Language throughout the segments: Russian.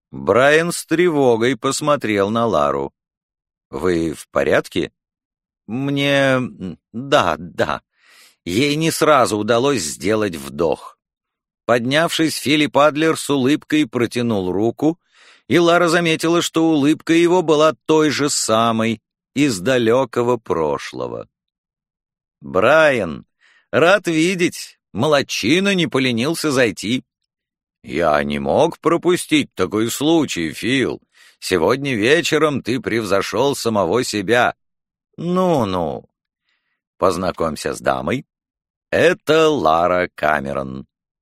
Брайан с тревогой посмотрел на Лару. «Вы в порядке?» «Мне... да». Ей не сразу удалось сделать вдох. Поднявшись, Филипп Адлер с улыбкой протянул руку, и Лара заметила, что улыбка его была той же самой, из далекого прошлого. «Брайан, рад видеть. Молодчина не поленился зайти». «Я не мог пропустить такой случай, Фил. Сегодня вечером ты превзошел самого себя». «Ну-ну». «Познакомься с дамой. Это Лара Камерон».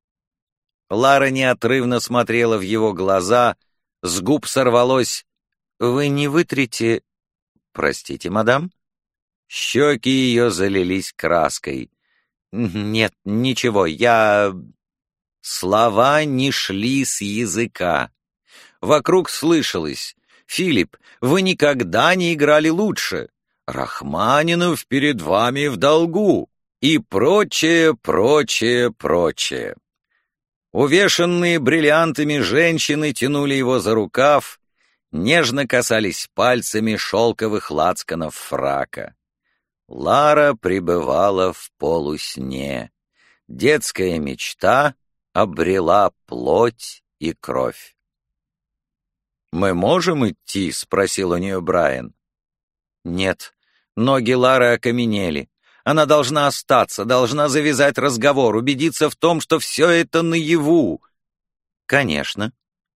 Лара неотрывно смотрела в его глаза, с губ сорвалось: «Вы не вытрите...» «Простите, мадам?» Щеки ее залились краской. «Нет, ничего, я...» Слова не шли с языка. Вокруг слышалось: «Филипп, вы никогда не играли лучше. Рахманинов перед вами в долгу». И прочее, прочее, прочее. Увешанные бриллиантами женщины тянули его за рукав, нежно касались пальцами шелковых лацканов фрака. Лара пребывала в полусне. Детская мечта обрела плоть и кровь. «Мы можем идти?» — спросил у нее Брайан. «Нет». Ноги Лары окаменели. Она должна остаться, должна завязать разговор, убедиться в том, что все это наяву. Конечно.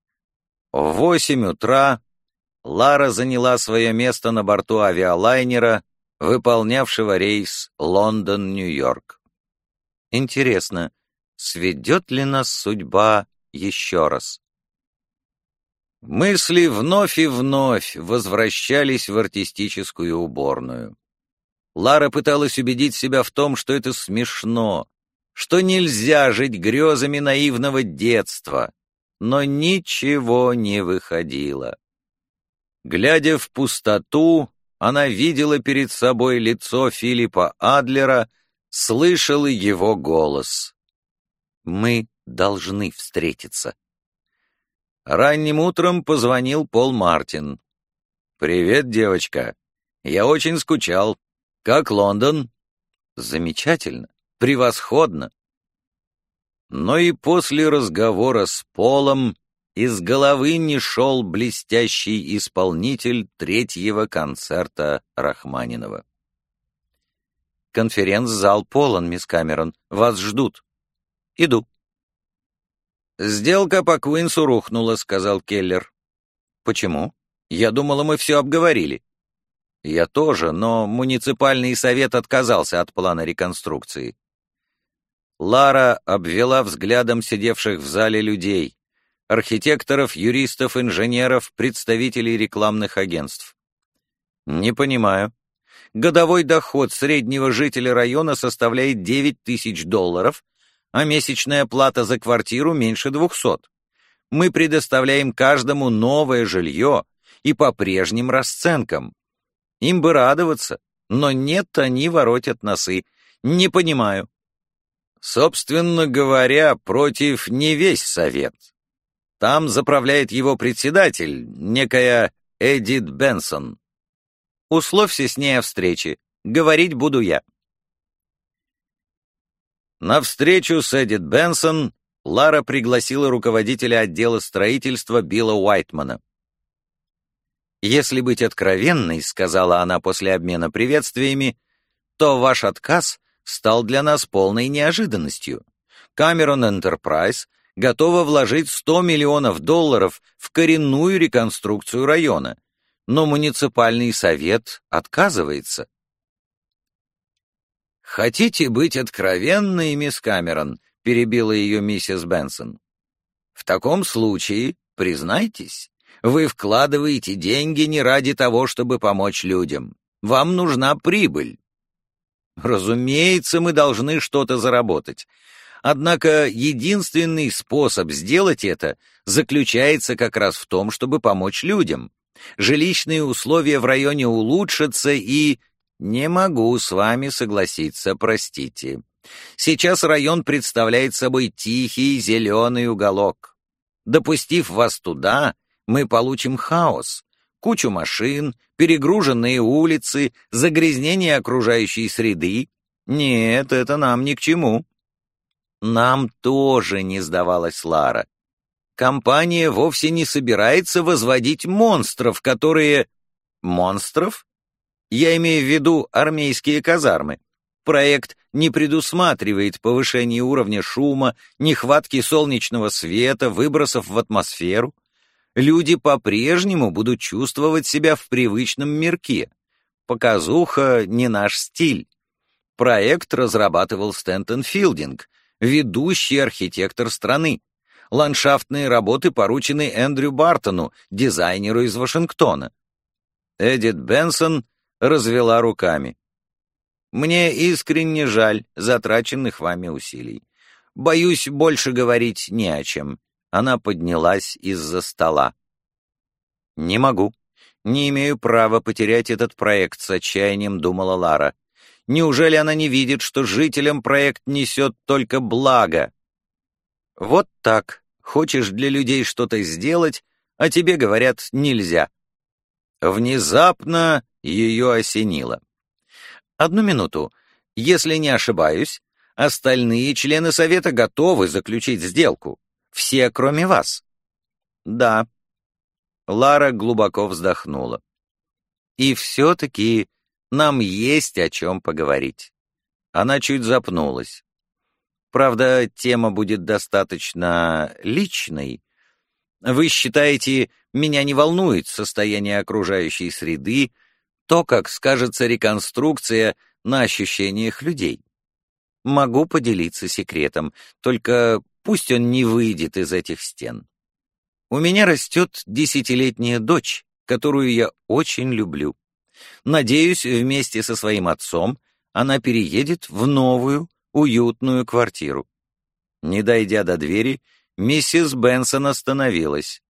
В 8 утра Лара заняла свое место на борту авиалайнера, выполнявшего рейс Лондон-Нью-Йорк. Интересно, сведет ли нас судьба еще раз? Мысли вновь и вновь возвращались в артистическую уборную. Лара пыталась убедить себя в том, что это смешно, что нельзя жить грезами наивного детства, но ничего не выходило. Глядя в пустоту, она видела перед собой лицо Филиппа Адлера, слышала его голос. «Мы должны встретиться». Ранним утром позвонил Пол Мартин. «Привет, девочка. Я очень скучал. Как Лондон?» «Замечательно, превосходно». Но и после разговора с Полом из головы не шел блестящий исполнитель 3-го концерта Рахманинова. «Конференц-зал полон, мисс Камерон. Вас ждут». «Иду». «Сделка по Куинсу рухнула», — сказал Келлер. «Почему? Я думала, мы все обговорили». «Я тоже, но муниципальный совет отказался от плана реконструкции». Лара обвела взглядом сидевших в зале людей: архитекторов, юристов, инженеров, представителей рекламных агентств. «Не понимаю. Годовой доход среднего жителя района составляет $9000, а месячная плата за квартиру меньше 200. Мы предоставляем каждому новое жилье и по прежним расценкам. Им бы радоваться, но нет, они воротят носы. Не понимаю». Собственно говоря, против не весь совет. Там заправляет его председатель, некая Эдит Бенсон. Условься с ней о встрече. Говорить буду я. На встречу с Эдит Бенсон Лара пригласила руководителя отдела строительства Билла Уайтмана. «Если быть откровенной, — сказала она после обмена приветствиями, — то ваш отказ стал для нас полной неожиданностью. Cameron Enterprise готова вложить $100 миллионов в коренную реконструкцию района, но муниципальный совет отказывается». «Хотите быть откровенной, мисс Камерон?» — перебила ее миссис Бенсон. «В таком случае, признайтесь, вы вкладываете деньги не ради того, чтобы помочь людям. Вам нужна прибыль». «Разумеется, мы должны что-то заработать. Однако единственный способ сделать это заключается как раз в том, чтобы помочь людям. Жилищные условия в районе улучшатся и...» «Не могу с вами согласиться, простите. Сейчас район представляет собой тихий зеленый уголок. Допустив вас туда, Мы получим хаос, кучу машин, перегруженные улицы, загрязнение окружающей среды. Нет, это нам ни к чему. Нам тоже не сдавалась Лара. Компания вовсе не собирается возводить монстров, которые... Монстров? Я имею в виду армейские казармы. Проект не предусматривает повышения уровня шума, нехватки солнечного света, выбросов в атмосферу. Люди по-прежнему будут чувствовать себя в привычном мирке. Показуха не наш стиль. Проект разрабатывал Стэнтон Филдинг, ведущий архитектор страны. Ландшафтные работы поручены Эндрю Бартону, дизайнеру из Вашингтона. Эдит Бенсон развела руками. «Мне искренне жаль затраченных вами усилий. Боюсь, больше говорить не о чем». Она поднялась из-за стола. «Не могу. Не имею права потерять этот проект», — с отчаянием думала Лара. «Неужели она не видит, что жителям проект несет только благо?» «Вот так. Хочешь для людей что-то сделать, а тебе говорят «нельзя». Внезапно ее осенило. «Одну минуту. Если не ошибаюсь, остальные члены Совета готовы заключить сделку. Все, кроме вас». «Да». Лара глубоко вздохнула. «И все-таки нам есть о чем поговорить». Она чуть запнулась. «Правда, тема будет достаточно личной. Вы считаете, меня не волнует состояние окружающей среды, то, как скажется реконструкция на ощущениях людей. Могу поделиться секретом, только пусть он не выйдет из этих стен. У меня растет 10-летняя дочь, которую я очень люблю. Надеюсь, вместе со своим отцом она переедет в новую, уютную квартиру». Не дойдя до двери, миссис Бенсон остановилась.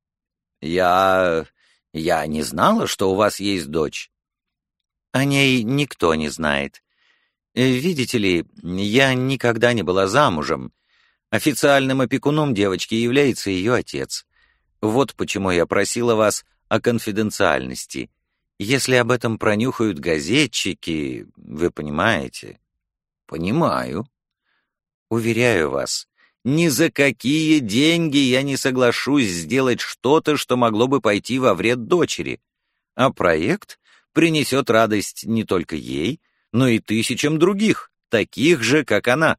«Я не знала, что у вас есть дочь». «О ней никто не знает. Видите ли, я никогда не была замужем. Официальным опекуном девочки является ее отец. Вот почему я просила вас о конфиденциальности. Если об этом пронюхают газетчики, вы понимаете?» «Понимаю. Уверяю вас, ни за какие деньги я не соглашусь сделать что-то, что могло бы пойти во вред дочери. А проект принесет радость не только ей, но и тысячам других, таких же, как она».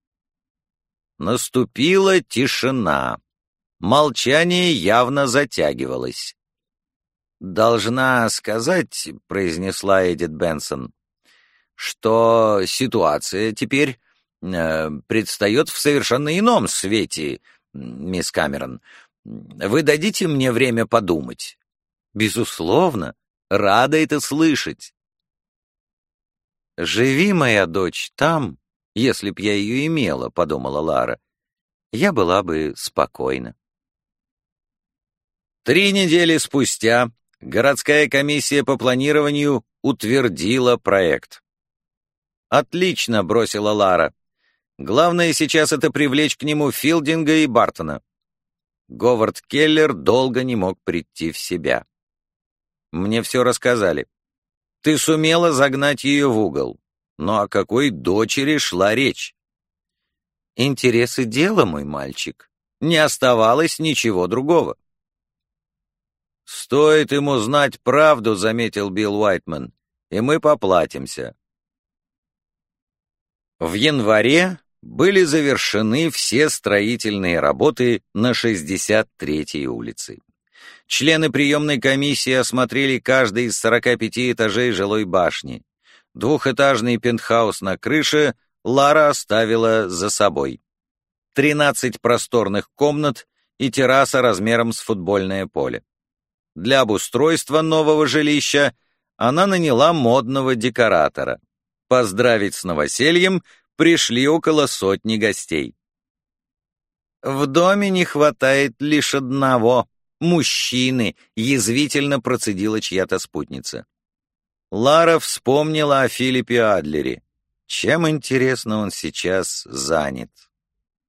Наступила тишина. Молчание явно затягивалось. «Должна сказать», — произнесла Эдит Бенсон, «что ситуация теперь предстает в совершенно ином свете, мисс Камерон. Вы дадите мне время подумать?» «Безусловно. Рада это слышать». «Живи, моя дочь, там, если б я ее имела», — подумала Лара, — «я была бы спокойна». 3 недели спустя городская комиссия по планированию утвердила проект. «Отлично», — бросила Лара. «Главное сейчас — это привлечь к нему Филдинга и Бартона». Говард Келлер долго не мог прийти в себя. «Мне все рассказали. Ты сумела загнать ее в угол. Но о какой дочери шла речь?» «Интересы дела, мой мальчик. Не оставалось ничего другого». «Стоит ему знать правду», — заметил Билл Уайтман, — «и мы поплатимся». В январе были завершены все строительные работы на 63-й улице. Члены приемной комиссии осмотрели каждый из 45 этажей жилой башни. Двухэтажный пентхаус на крыше Лара оставила за собой. 13 просторных комнат и терраса размером с футбольное поле. Для обустройства нового жилища она наняла модного декоратора. Поздравить с новосельем пришли около 100 гостей. «В доме не хватает лишь одного — мужчины», — язвительно процедила чья-то спутница. Лара вспомнила о Филиппе Адлере. Чем, интересно, он сейчас занят?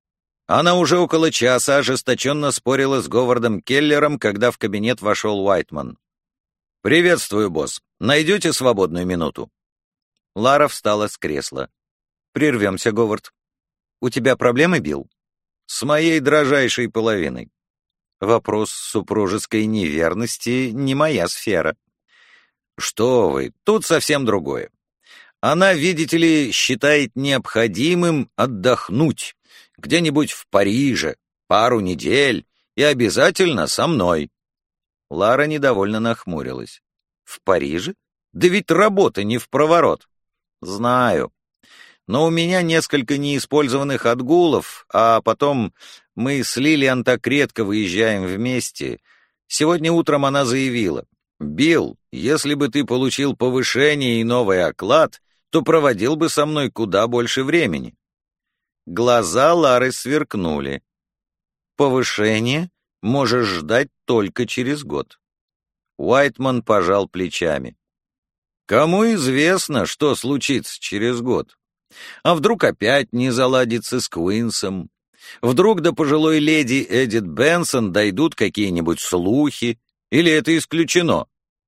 Она уже около часа ожесточенно спорила с Говардом Келлером, когда в кабинет вошел Уайтман. «Приветствую, босс. Найдете свободную минуту?» Лара встала с кресла. «Прервемся, Говард. У тебя проблемы, Билл?» «С моей дрожайшей половиной». «Вопрос супружеской неверности не моя сфера». «Что вы, тут совсем другое. Она, видите ли, считает необходимым отдохнуть где-нибудь в Париже пару недель и обязательно со мной». Лара недовольно нахмурилась. «В Париже? Да ведь работа не впроворот». «Знаю. Но у меня несколько неиспользованных отгулов, а потом мы с Лилиан так редко выезжаем вместе. Сегодня утром она заявила: «Билл, если бы ты получил повышение и новый оклад, то проводил бы со мной куда больше времени». Глаза Лары сверкнули. «Повышение можешь ждать только через год». Уайтман пожал плечами. «Кому известно, что случится через год? А вдруг опять не заладится с Куинсом? Вдруг до пожилой леди Эдит Бенсон дойдут какие-нибудь слухи? Или это исключено?»